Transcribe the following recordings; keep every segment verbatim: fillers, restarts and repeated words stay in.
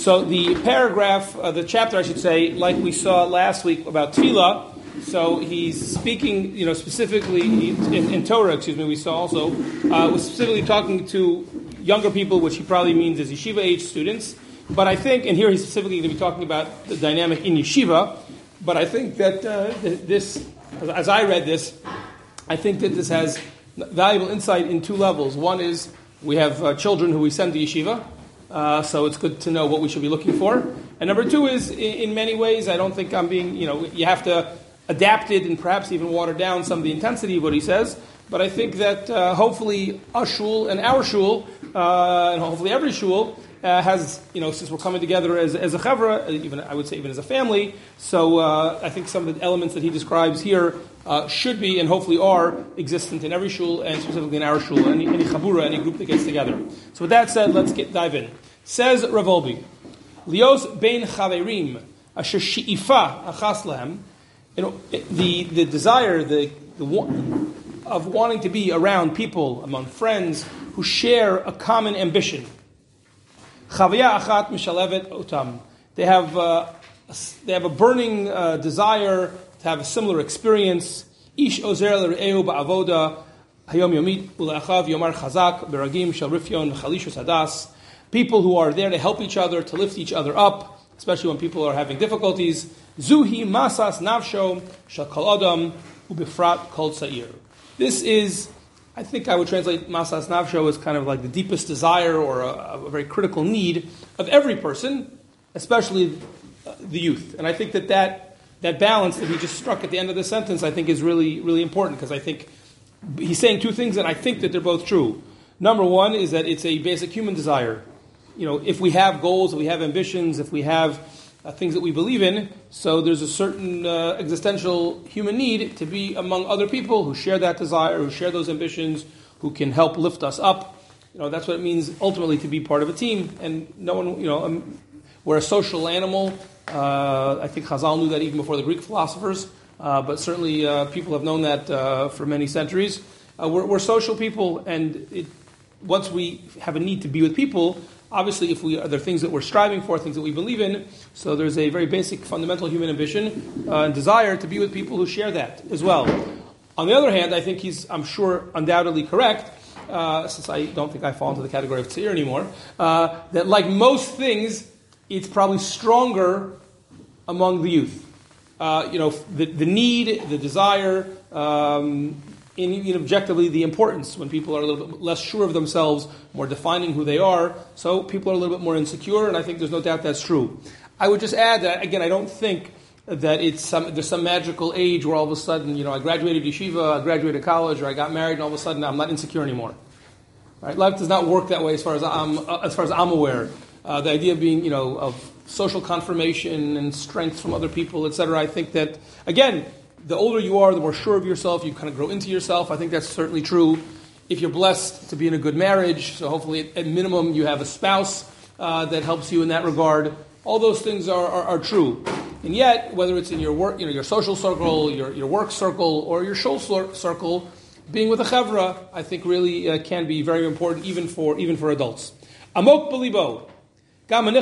So the paragraph, uh, the chapter, I should say, like we saw last week about tefillah. So he's speaking, you know, specifically in, in Torah. Excuse me. We saw also uh, was specifically talking to younger people, which he probably means is yeshiva age students. But I think, and here he's specifically going to be talking about the dynamic in yeshiva. But I think that uh, this, as I read this, I think that this has valuable insight in two levels. One is we have uh, children who we send to yeshiva, uh, so it's good to know what we should be looking for. And number two is, in, in many ways, I don't think I'm being, you know, you have to adapt it and perhaps even water down some of the intensity of what he says. But I think that uh, hopefully our shul and our shul, uh, and hopefully every shul, Uh, has, you know, since we're coming together as, as a chevra, even I would say even as a family, so uh, I think some of the elements that he describes here uh, should be and hopefully are existent in every shul and specifically in our shul, any, any chabura, any group that gets together. So with that said, let's get dive in. Says Rav Wolbe, Lios bein chaverim asher she'ifa achas lehem, you know, the the desire, the the of wanting to be around people, among friends who share a common ambition. Chavaya achat mishalevet otam. They have uh, they have a burning uh, desire to have a similar experience. Ish ozer l're'ehu ba'avoda hayom yomit ule'achav yomar chazak beragim shel rifyon v'chalishus hadas. People who are there to help each other, to lift each other up, especially when people are having difficulties. Zuhi masas nafsho shel kol adam ubifrat kol tza'ir. This is, I think I would translate Masas Nafsho as kind of like the deepest desire or a, a very critical need of every person, especially the youth. And I think that, that that balance that he just struck at the end of the sentence, I think is really, really important, because I think he's saying two things and I think that they're both true. Number one is that it's a basic human desire. You know, if we have goals, if we have ambitions, if we have uh, things that we believe in, so there's a certain uh, existential human need to be among other people who share that desire, who share those ambitions, who can help lift us up. You know, that's what it means ultimately to be part of a team. And no one, you know, um, we're a social animal. Uh, I think Chazal knew that even before the Greek philosophers, uh, but certainly uh, people have known that uh, for many centuries. Uh, we're, we're social people, and it, once we have a need to be with people, obviously, if we are there are things that we're striving for, things that we believe in, so there's a very basic, fundamental human ambition uh, and desire to be with people who share that as well. On the other hand, I think he's, I'm sure, undoubtedly correct, uh, since I don't think I fall into the category of tzir anymore, uh, that like most things, it's probably stronger among the youth. Uh, you know, the, the need, the desire, um, in, in objectively the importance when people are a little bit less sure of themselves, more defining who they are, so people are a little bit more insecure, and I think there's no doubt that's true. I would just add that, again, I don't think that it's some, there's some magical age where all of a sudden, you know, I graduated yeshiva, I graduated college, or I got married, and all of a sudden I'm not insecure anymore. Right? Life does not work that way as far as I'm, as far as I'm aware. Uh, the idea of being, you know, of social confirmation and strength from other people, et cetera, I think that, again, the older you are, the more sure of yourself, you kind of grow into yourself. I think that's certainly true. If you're blessed to be in a good marriage, so hopefully at minimum you have a spouse uh, that helps you in that regard. All those things are, are, are true. And yet, whether it's in your work, you know, your social circle, your, your work circle, or your shul circle, being with a chevra, I think really uh, can be very important, even for even for adults. Amok belibo. So here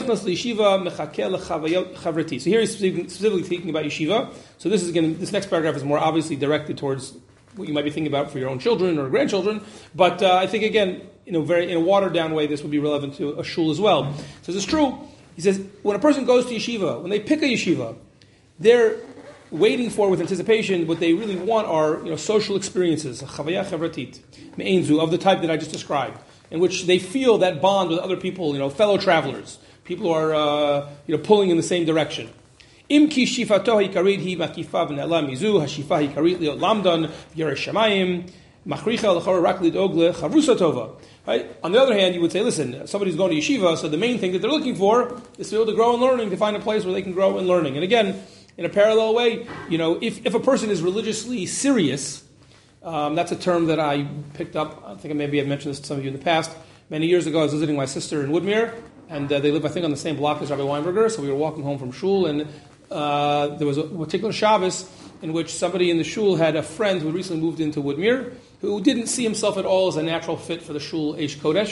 he's specifically thinking about yeshiva. So this is again, this next paragraph is more obviously directed towards what you might be thinking about for your own children or grandchildren. But uh, I think again, in a very in a watered down way, this would be relevant to a shul as well. So this is true. He says when a person goes to yeshiva, when they pick a yeshiva, they're waiting for with anticipation. What they really want are, you know, social experiences, chavaya chevratit, me'enzu, of the type that I just described, in which they feel that bond with other people, you know, fellow travelers, people who are, uh, you know, pulling in the same direction. Im ki shifato hikarit hi makifa v'ne'ela mizu hashifa hikarit liot lamdan v'yeresh shamayim machricha l'chor rak lidog lechavrusa tova. Right? On the other hand, you would say, listen, somebody's going to yeshiva, so the main thing that they're looking for is to be able to grow in learning, to find a place where they can grow in learning. And again, in a parallel way, you know, if, if a person is religiously serious, Um, that's a term that I picked up. I think maybe I've mentioned this to some of you in the past. Many years ago, I was visiting my sister in Woodmere, and uh, they live, I think, on the same block as Rabbi Weinberger. So we were walking home from shul, and uh, there was a particular Shabbos in which somebody in the shul had a friend who had recently moved into Woodmere, who didn't see himself at all as a natural fit for the shul Eish Kodesh.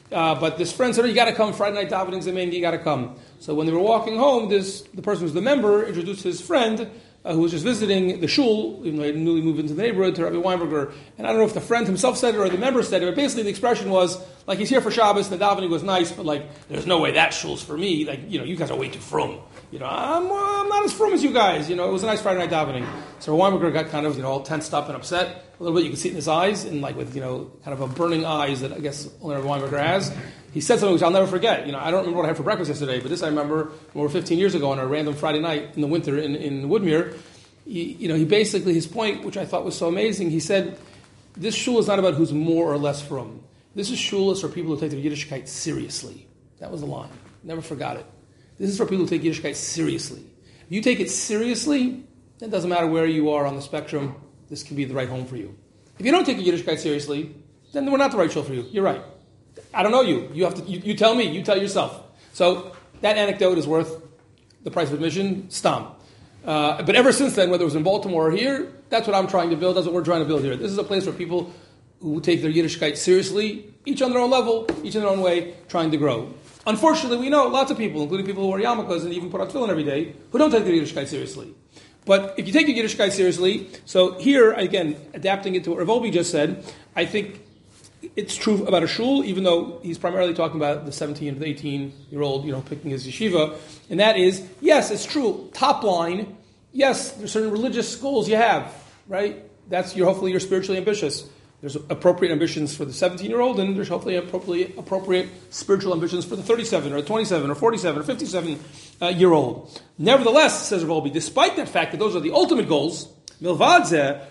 Uh, but this friend said, oh, you got to come Friday night davening, Zemen, you got to come. So when they were walking home, this the person who's the member introduced his friend uh, who was just visiting the shul, even though he newly moved into the neighborhood, to Rabbi Weinberger. And I don't know if the friend himself said it or the member said it, but basically the expression was, like, he's here for Shabbos, and the davening was nice, but like, there's no way that shul's for me. Like, you know, you guys are way too frum. You know, I'm, I'm not as frum as you guys. You know, it was a nice Friday night davening. So Weinberger got kind of, you know, all tensed up and upset a little bit. You could see it in his eyes, and like with, you know, kind of a burning eyes that I guess only Rabbi Weinberger has. He said something which I'll never forget. You know, I don't remember what I had for breakfast yesterday, but this I remember over fifteen years ago on a random Friday night in the winter in, in Woodmere. He, you know, he basically, his point, which I thought was so amazing, he said, this shul is not about who's more or less frum. This is shul is for people who take their Yiddishkeit seriously. That was the line. Never forgot it. This is for people who take Yiddishkeit seriously. If you take it seriously, it doesn't matter where you are on the spectrum, this can be the right home for you. If you don't take your Yiddishkeit seriously, then we're not the right shul for you. You're right. I don't know you. You have to. You, you tell me. You tell yourself. So that anecdote is worth the price of admission. Stam. Uh, but ever since then, whether it was in Baltimore or here, that's what I'm trying to build. That's what we're trying to build here. This is a place where people who take their Yiddishkeit seriously, each on their own level, each in their own way, trying to grow. Unfortunately, we know lots of people, including people who wear yarmulkes and even put on tefillin every day, who don't take their Yiddishkeit seriously. But if you take your Yiddishkeit seriously, so here, again, adapting it to what Rav Wolbe just said, I think it's true about a shul, even though he's primarily talking about the seventeen to eighteen-year-old, you know, picking his yeshiva. And that is, yes, it's true. Top line, yes, there's certain religious goals you have, right? That's your, hopefully you're spiritually ambitious. There's appropriate ambitions for the seventeen-year-old, and there's hopefully appropriate, appropriate spiritual ambitions for the thirty-seven, or the twenty-seven, or forty-seven, or fifty-seven-year-old. Uh, Nevertheless, says Rav Wolbe, despite that fact that those are the ultimate goals, nevertheless,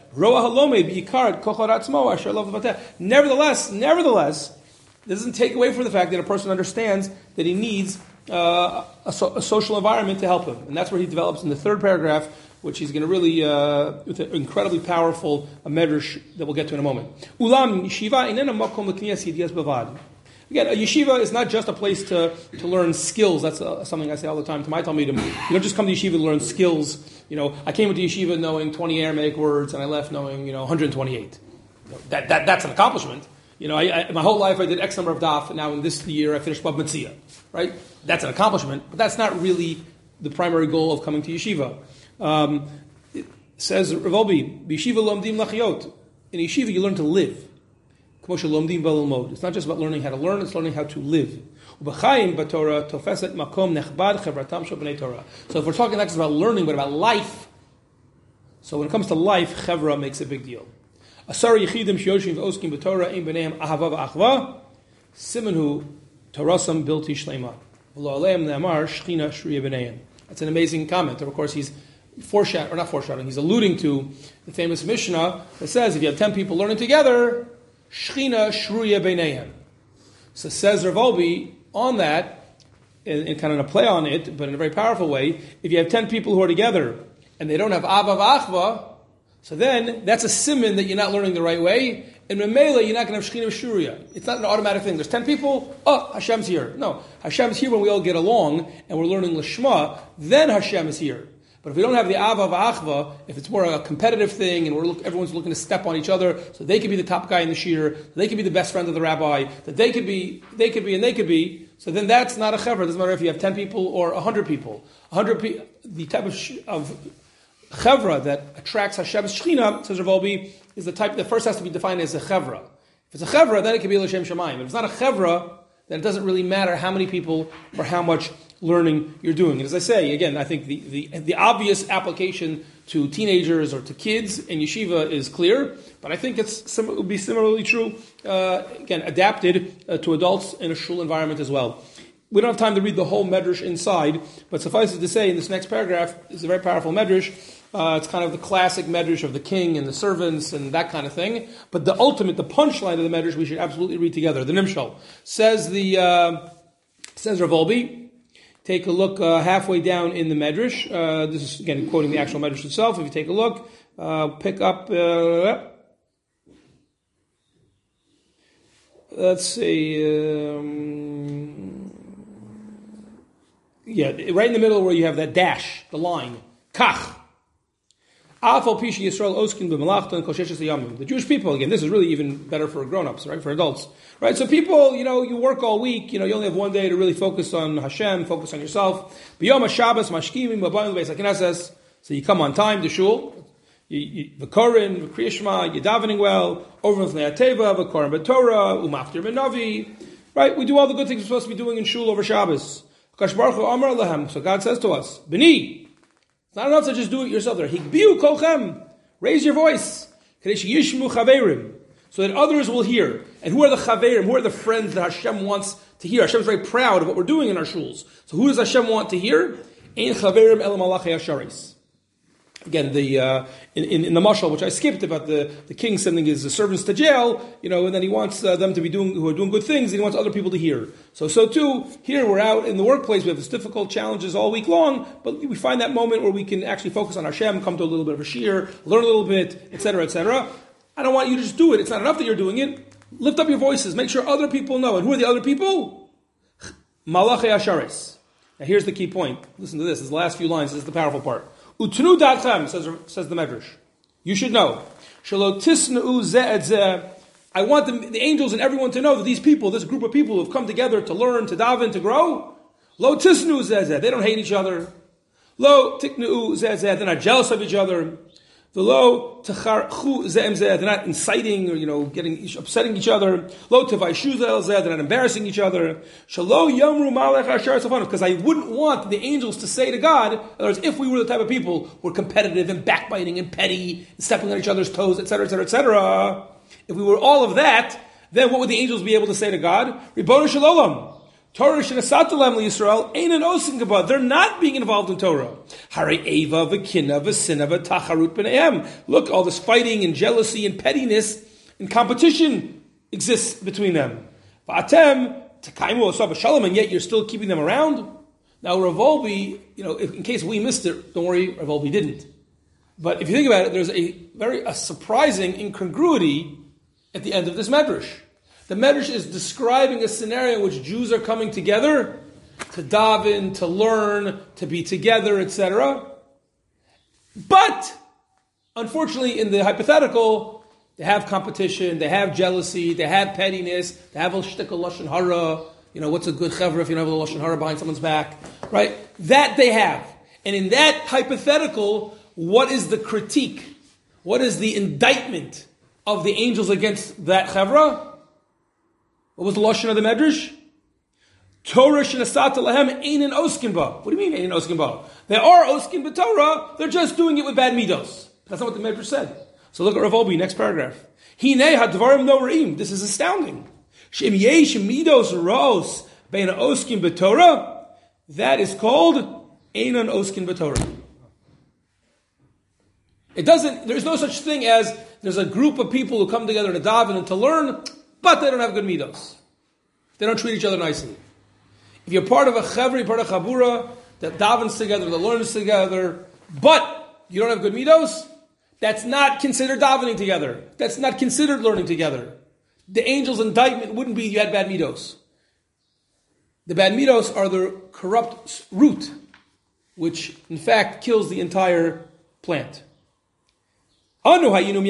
nevertheless, this doesn't take away from the fact that a person understands that he needs uh, a, so, a social environment to help him. And that's where he develops in the third paragraph, which he's going to really, uh, with an incredibly powerful a medrash that we'll get to in a moment. Ulam yeshiva inena makom l'kniyas yidiyas bavad. Again, a yeshiva is not just a place to, to learn skills. That's uh, something I say all the time to my talmidim. You don't just come to yeshiva to learn skills. You know, I came into yeshiva knowing twenty Aramaic words, and I left knowing, you know, one hundred twenty-eight. You know, that, that, that's an accomplishment. You know, I, I, my whole life I did X number of daf, and now in this year I finished Bab Metzia. Right? That's an accomplishment, but that's not really the primary goal of coming to yeshiva. Um, it says Rav Wolbe, "B'yeshiva lomdim lachiyot." In yeshiva, you learn to live. It's not just about learning how to learn; it's learning how to live. So if we're talking not just about learning, but about life, so when it comes to life, chevra makes a big deal. Asar yechidim sheyoshim v'oskim b'torah ein b'neihem ahava v'achva simanhu torasam bilti shleima v'lo aleim ne'amar shchina shriya b'neihem. That's an amazing comment. Of course, he's foreshadowing, or not foreshadowing, he's alluding to the famous Mishnah that says if you have ten people learning together, shchina shruya b'neihem. So says Rav Wolbe on that, in, in kind of a play on it, but in a very powerful way, if you have ten people who are together and they don't have ava v'achva, so then that's a siman that you're not learning the right way. In Memela, you're not going to have shchina shruya. It's not an automatic thing. There's ten people, oh, Hashem's here. No, Hashem's here when we all get along and we're learning Lishma, then Hashem is here. But if we don't have the ava v'achva, if it's more a competitive thing and we're look, everyone's looking to step on each other, so they could be the top guy in the shir, so they could be the best friend of the rabbi, that they could be, they could be, and they could be, so then that's not a chevra. It doesn't matter if you have ten people or a hundred people. A hundred people, the type of, sh- of chevra that attracts Hashem's shechina, says Rav Wolbe, is the type that first has to be defined as a chevra. If it's a chevra, then it can be l'shem shamayim. If it's not a chevra, then it doesn't really matter how many people or how much learning you're doing. And as I say, again, I think the, the, the obvious application to teenagers or to kids in yeshiva is clear, but I think it's, it would be similarly true, uh, again, adapted uh, to adults in a shul environment as well. We don't have time to read the whole medrash inside, but suffice it to say, in this next paragraph, is a very powerful medrash. Uh, it's kind of the classic medrash of the king and the servants and that kind of thing. But the ultimate, the punchline of the medrash, we should absolutely read together. The Nimshal says the uh, says Rav Wolbe. Take a look uh, halfway down in the medrash. Uh, this is again quoting the actual medrash itself. If you take a look, uh, pick up. Uh, let's see. Um, yeah, right in the middle where you have that dash, the line. Kach. The Jewish people, again, this is really even better for grown-ups, right? For adults, right? So people, you know, you work all week, you know, you only have one day to really focus on Hashem, focus on yourself. So you come on time to shul, you v'korin, v'kriyas shema, you're davening well, over with Ne'ateva, v'korin b'Torah, umaftir b'Navi, right? We do all the good things we're supposed to be doing in shul over Shabbos. So God says to us, B'ni, it's not enough to just do it yourself. There, higbiu kolchem, raise your voice, yishmu chaverim, so that others will hear. And who are the chaverim? Who are the friends that Hashem wants to hear? Hashem is very proud of what we're doing in our shuls. So who does Hashem want to hear? Ein chaverim el malachei hasharis. Again, the uh, in, in, in the mashal, which I skipped about the, the king sending his servants to jail, you know, and then he wants uh, them to be doing who are doing good things, and he wants other people to hear. So, so too here we're out in the workplace. We have this difficult challenges all week long, but we find that moment where we can actually focus on Hashem, come to a little bit of a shir, learn a little bit, et cetera, et cetera. I don't want you to just do it. It's not enough that you're doing it. Lift up your voices. Make sure other people know. And who are the other people? Malachei Asharis. Now here's the key point. Listen to this. This is the last few lines. This is the powerful part. Utnu datchem, says, says the Medrash. You should know. Shelo tisnu ze et ze. I want the, the angels and everyone to know that these people, this group of people who have come together to learn, to daven, to grow, lo tisnu ze ze. They don't hate each other. Lo tiknu ze ze. They're not jealous of each other. The lo techarchu ze'em zeh, they're not inciting or, you know, getting, upsetting each other. Lo tevaishu ze'el zeh, they're not embarrassing each other. Shalo yamru malech ashar safanu, because I wouldn't want the angels to say to God, in other words, if we were the type of people who were competitive and backbiting and petty, and stepping on each other's toes, et cetera, et cetera, et cetera, if we were all of that, then what would the angels be able to say to God? Ribono shel olam. Torah shenasatalam liYisrael ain't an osin gabad. They're not being involved in Torah. Hari eva v'kina v'sina v'tacharut b'neim. Look, all this fighting and jealousy and pettiness and competition exists between them. V'atem tekaimu osav shalom, and yet you're still keeping them around. Now, Rav Wolbe, you know, if, in case we missed it, don't worry, Rav Wolbe didn't. But if you think about it, there's a very a surprising incongruity at the end of this medrash. The Medrash is describing a scenario in which Jews are coming together to daven, to learn, to be together, et cetera. But, unfortunately, in the hypothetical, they have competition, they have jealousy, they have pettiness, they have a shtickle lashon hara. You know, what's a good chevra if you don't have a lashon hara behind someone's back, right? That they have. And in that hypothetical, what is the critique? What is the indictment of the angels against that chevra? What was the lashon of the Medrash? Torah shenasata lahem ein oskin ba. What do you mean ein oskin ba? They are oskin b'Torah. They're just doing it with bad midos. That's not what the Medrash said. So look at Rav Wolbe, next paragraph. Hinei hadvarim noraim. This is astounding. Shem yesh midos ros bein oskin b'Torah. That is called einon oskin b'Torah. It doesn't. There's no such thing as there's a group of people who come together to daven and to learn, but they don't have good midos. They don't treat each other nicely. If you're part of a chevri, part of a chabura, that davens together, that learns together, but you don't have good midos, that's not considered davening together. That's not considered learning together. The angel's indictment wouldn't be you had bad midos. The bad midos are the corrupt root, which in fact kills the entire plant. Right?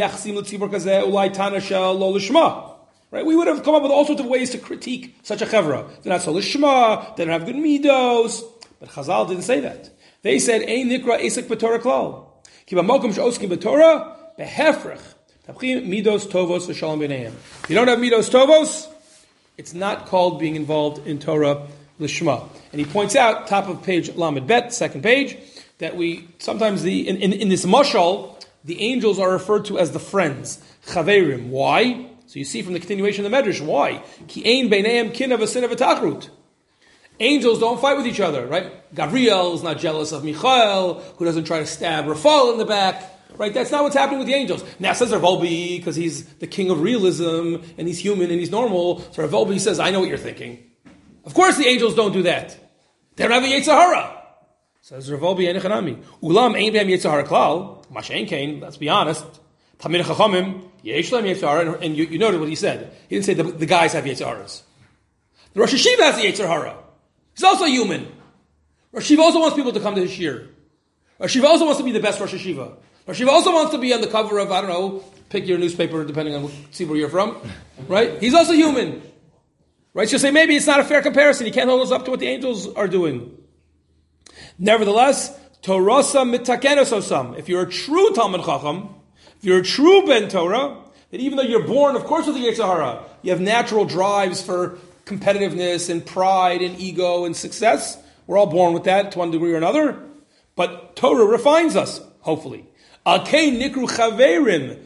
We would have come up with all sorts of ways to critique such a chevra. They're not so lishma, they don't have good midos. But Chazal didn't say that. They said, Ein nikra esek b'Torah klal. Ki b'mokum she'oskim b'Torah, behefrech. Tabchim midos tovos v'shalom b'neihem. If you don't have midos tovos, it's not called being involved in Torah lishma. And he points out, top of page Lamed Bet, second page, that we, sometimes the, in, in, in this mashal, the angels are referred to as the friends. Chaverim. Why? So you see from the continuation of the Medrash, why? Ki ein beineim kina v'sina v'tachrut. Angels don't fight with each other, right? Gabriel is not jealous of Michael, who doesn't try to stab Rafal in the back, right? That's not what's happening with the angels. Now says Rav Wolbe, because he's the king of realism, and he's human, and he's normal, so Rav Wolbe says, I know what you're thinking. Of course the angels don't do that. They don't have a Yetzer Hara. Says Rav Wolbe, Enechanami. Ulam ein be'em Yetzer Hara klal, Mashen Kain, let's be honest. Tamid Chachamim, Yesh Lehem Yetzer Hara, and you, you noted what he said. He didn't say the, the guys have Yetzer Haras. The Rosh Hashiva has the Yetzer Hara. He's also human. Rosh Hashiva also wants people to come to his shir. Rosh Hashiva also wants to be the best Rosh Hashiva. Rosh Rosh Yeshiva also wants to be on the cover of, I don't know, pick your newspaper depending on, see where you're from, right? He's also human. Right? So say maybe it's not a fair comparison. You can't hold us up to what the angels are doing. Nevertheless, Torasa mitakenos osam. If you're a true Talmid Chacham, if you're a true Ben Torah, that even though you're born, of course, with the Yetzer Hara, you have natural drives for competitiveness and pride and ego and success. We're all born with that to one degree or another. But Torah refines us, hopefully. Alkei nikru chaverim.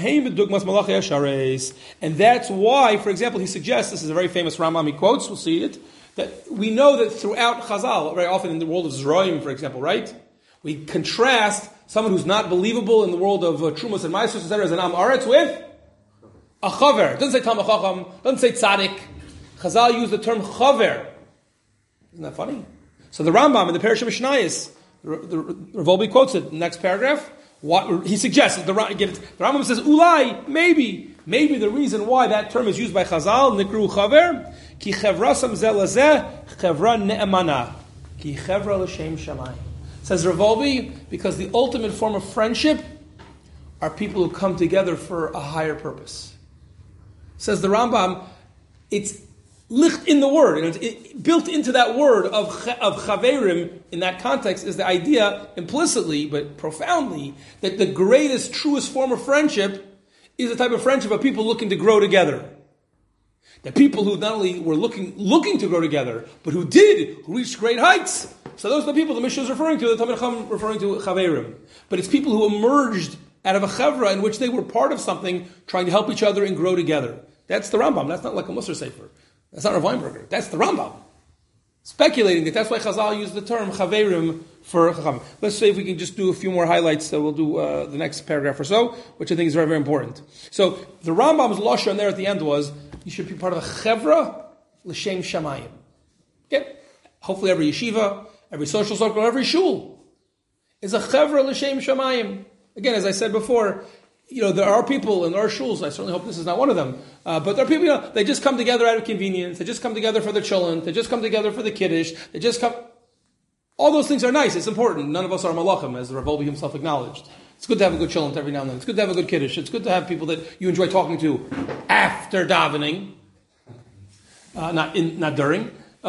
And that's why, for example, he suggests, this is a very famous Rambam he quotes, we'll see it, that we know that throughout Chazal, very often in the world of Zroim, for example, right? We contrast someone who's not believable in the world of uh, Trumas and Maasros, et cetera, as an Am Aretz with a Chaver. It doesn't say Talmid Chacham, doesn't say Tzaddik. Chazal use the term Chaver. Isn't that funny? So the Rambam in the Parish of Mishnayos, the, the, the Revolbi quotes it in the next paragraph. What, he suggests, the, the Rambam says, Ulai, maybe, maybe the reason why that term is used by Chazal, Nikru Chaver, Ki Chevrasam Zelazeh, Chevra Ne'emana, Ki Chevra L'Shem Shamayim. Says Revolbi, because the ultimate form of friendship are people who come together for a higher purpose. Says the Rambam, it's licht in the word, and it, built into that word of of chaverim in that context is the idea implicitly but profoundly that the greatest, truest form of friendship is the type of friendship of people looking to grow together. The people who not only were looking looking to grow together, but who did, who reached great heights. So those are the people the Mishnah is referring to, the Talmid Chacham referring to chaverim. But it's people who emerged out of a chevra in which they were part of something, trying to help each other and grow together. That's the Rambam. That's not like a Musar Sefer. That's not a Weinberger. That's the Rambam. Speculating that that's why Chazal used the term chaverim for chacham. Let's see if we can just do a few more highlights. So we'll do uh, the next paragraph or so, which I think is very, very important. So the Rambam's lashon there at the end was, you should be part of a chevra l'shem shamayim. Okay? Hopefully every yeshiva, every social circle, every shul is a chevra l'shem shamayim. Again, as I said before, you know, there are people in our shuls, I certainly hope this is not one of them, uh, but there are people, you know, they just come together out of convenience, they just come together for the children, they just come together for the kiddush, they just come, all those things are nice, it's important, none of us are malachim, as the Revolbi himself acknowledged. It's good to have a good children every now and then, it's good to have a good kiddush, it's good to have people that you enjoy talking to after davening, uh, not in, not during,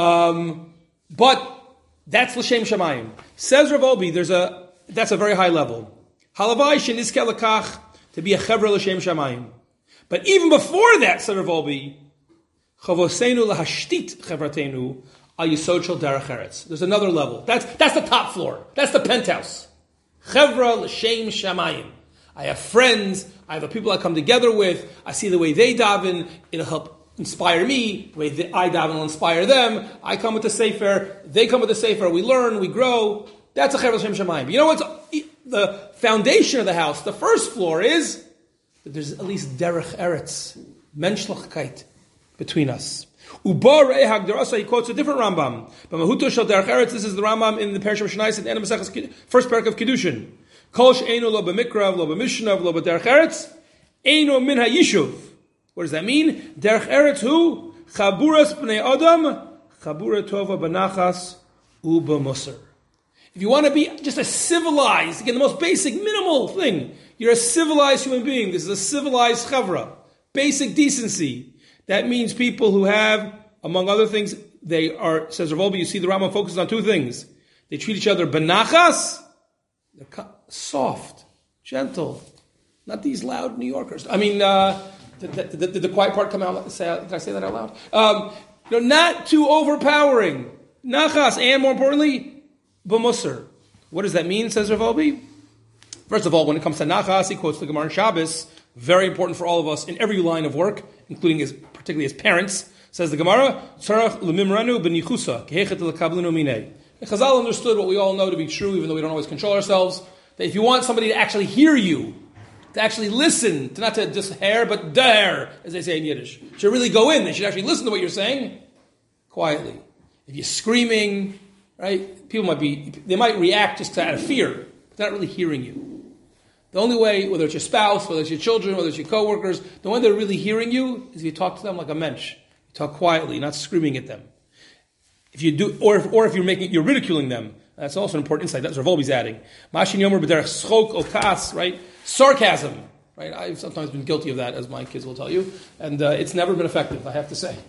um, but that's l'shem shamayim. Says Revolbi, there's a, that's a very high level. Halavai shenizke lekach, to be a chevra l'shem shamayim. But even before that, said Revolbi, chavosenu lahashtit chevratenu al yisod shel derech eretz. There's another level. That's that's the top floor. That's the penthouse. Chevra l'shem shamayim. I have friends. I have the people I come together with. I see the way they daven. It'll help inspire me. The way they, I daven will inspire them. I come with the sefer. They come with the sefer. We learn. We grow. That's a chevra l'shem shamayim. You know what's the foundation of the house? The first floor is that there's at least derech eretz, menschlichkeit, between us. Uba re'eh hagdarasa, he quotes a different Rambam. But mahuto shel derech eretz, this is the Rambam in the Parish of Mishnayos at the end of Maseches, first parak of Kiddushin. Kol she'einu lo b'mikrav, lo b'mishnav, lo b'derech eretz, einu min ha'yishuv. What does that mean? Derech eretz hu, chaburas b'nei adam, chabura tova b'nachas, u b'musar. If you want to be just a civilized, again, the most basic, minimal thing, you're a civilized human being. This is a civilized chavra. Basic decency. That means people who have, among other things, they are, says Revolbi, you see the Rambam focuses on two things. They treat each other benachas, they're soft, gentle, not these loud New Yorkers. I mean, uh, did, did, did the quiet part come out? Say, did I say that out loud? Um, you know, not too overpowering. Nachas, and more importantly, b'musar. What does that mean, says Revolbi? First of all, when it comes to nachas, he quotes the Gemara in Shabbos, very important for all of us in every line of work, including as, particularly as parents. Says the Gemara, tzarach l'mimranu b'nichusa, kehechet l'kablinu minei. Chazal understood what we all know to be true, even though we don't always control ourselves, that if you want somebody to actually hear you, to actually listen, to not to just hear, but daher, as they say in Yiddish, should really go in, they should actually listen to what you're saying, quietly. If you're screaming, right? People might be, they might react just out of fear, but they're not really hearing you. The only way, whether it's your spouse, whether it's your children, whether it's your coworkers, the way they're really hearing you is if you talk to them like a mensch. You talk quietly, not screaming at them. If you do, or if, or if you're making, you're ridiculing them, That's also an important insight. That's what Volbe's adding. Mashin yomer b'derech schok o kas, right? Sarcasm, right? I've sometimes been guilty of that, as my kids will tell you, and uh, it's never been effective, I have to say.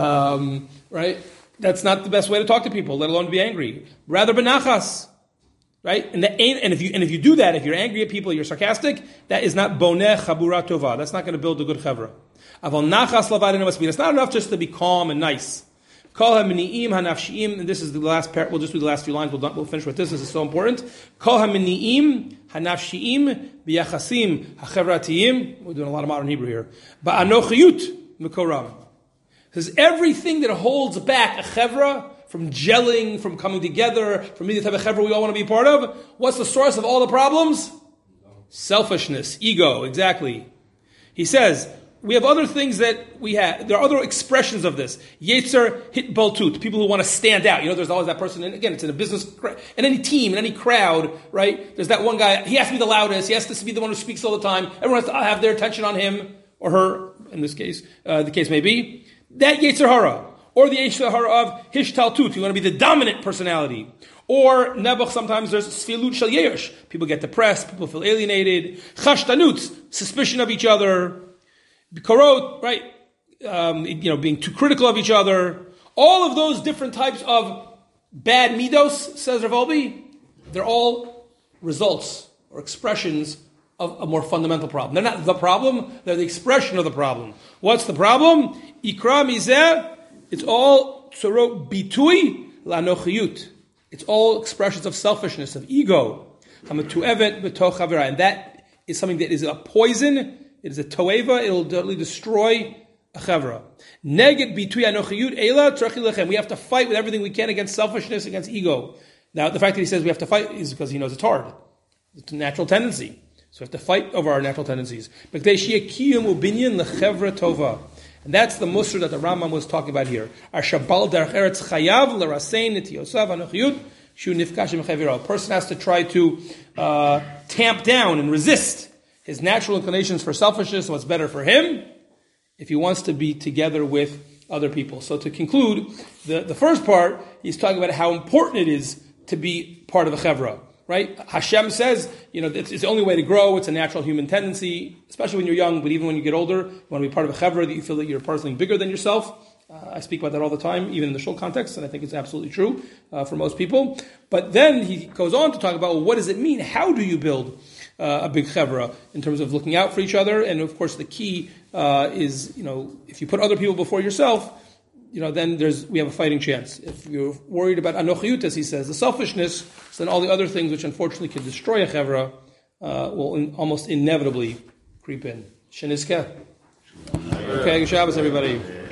Um, right? That's not the best way to talk to people, let alone to be angry. Rather benachas, right? And, the, and if you and if you do that, if you're angry at people, you're sarcastic, that is not boneh chabura tova. That's not going to build a good chevra. Aval nachas lavadin masbin. It's not enough just to be calm and nice. Kol haminiim hanafshiim, and this is the last part. We'll just do the last few lines. We'll, we'll finish with this. This is so important. Kol haminiim hanafshiim biyachasim hachevratiyim. We're doing a lot of modern Hebrew here. Ba'anochiyut mekoram. Says everything that holds back a chevra from gelling, from coming together, from being the type of chevra we all want to be part of. What's the source of all the problems? Selfishness, ego, exactly. He says, we have other things that we have. There are other expressions of this. Yetzer hit baltut, people who want to stand out. You know, there's always that person, and again, it's in a business, in any team, in any crowd, right? There's that one guy, he has to be the loudest, he has to be the one who speaks all the time. Everyone has to have their attention on him, or her, in this case, uh, the case may be. That Yetzer Hara, or the Yetzer Hara of Hishtaltut, you want to be the dominant personality. Or Nebuch, sometimes there's Sfilut Shel Yerush. People get depressed, people feel alienated. Chashtanut, suspicion of each other. Bikorot, right? Um, you know, being too critical of each other. All of those different types of bad midos, says Rav Wolbe, they're all results or expressions of a more fundamental problem. They're not the problem, they're the expression of the problem. What's the problem? Ikra mizeh, it's all tzorot bitui lanochiyut. It's all expressions of selfishness, of ego. Hamatu'evet b'toch havira. And that is something that is a poison, it is a toeva, it will totally destroy a chavra. Neged bitui anochiyut eila tzarchi lechem. We have to fight with everything we can against selfishness, against ego. Now, the fact that he says we have to fight is because he knows it's hard. It's a natural tendency. So we have to fight over our natural tendencies. And that's the musr that the Rambam was talking about here. A person has to try to uh, tamp down and resist his natural inclinations for selfishness and what's better for him if he wants to be together with other people. So to conclude, the, the first part, he's talking about how important it is to be part of a chevra. Right? Hashem says, you know, it's, it's the only way to grow. It's a natural human tendency, especially when you're young, but even when you get older, you want to be part of a chevra that you feel that you're part of something bigger than yourself. Uh, I speak about that all the time, even in the shul context, and I think it's absolutely true uh, for most people. But then he goes on to talk about, well, what does it mean? How do you build uh, a big chevra in terms of looking out for each other? And of course, the key uh, is, you know, if you put other people before yourself, you know, then there's we have a fighting chance. If you're worried about anochiyut, as he says, the selfishness, so then all the other things which unfortunately can destroy a chevra uh, will in, almost inevitably creep in. Shenizkeh. Okay, good Shabbos, everybody.